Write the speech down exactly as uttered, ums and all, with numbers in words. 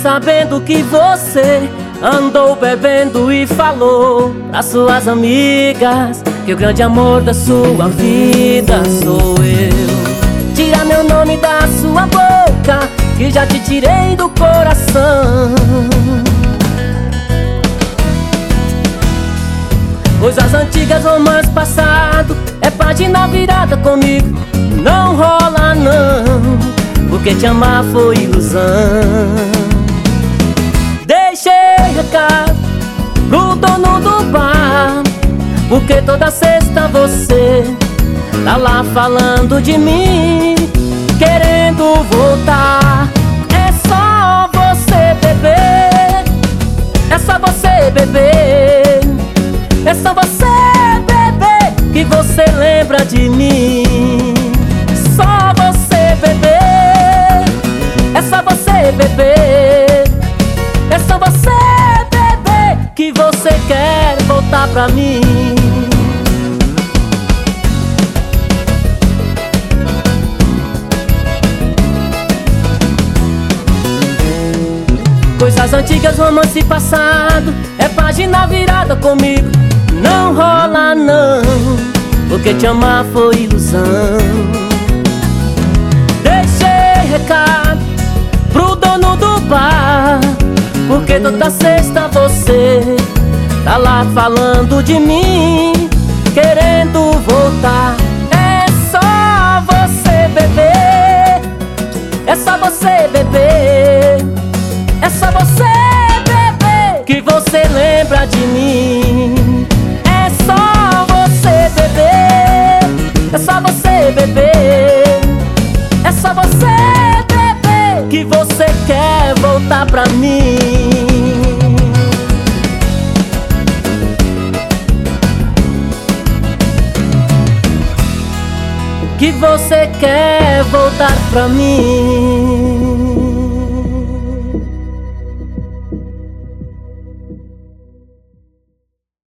sabendo que você andou bebendo e falou pras suas amigas que o grande amor da sua vida sou eu. Tira meu nome da sua boca, que já te tirei do coração. Coisas antigas, romance passado, é página virada comigo, não rola não, porque te amar foi ilusão. Deixei recado pro dono do bar, porque toda sexta você tá lá falando de mim, querendo voltar. É só você beber, é só você beber, é só você beber que você lembra de mim. Só você beber, é só você beber, é só você beber que você quer voltar pra mim. Coisas antigas, romance passado, é página virada comigo, não rola não, porque te amar foi ilusão. Deixei recado pro dono do bar, porque toda sexta você tá lá falando de mim, querendo voltar. É só você beber, é só você beber, é só você beber que você lembra de mim. É só você beber, é só você beber, é só você beber que você quer voltar pra mim. Que você quer voltar pra mim.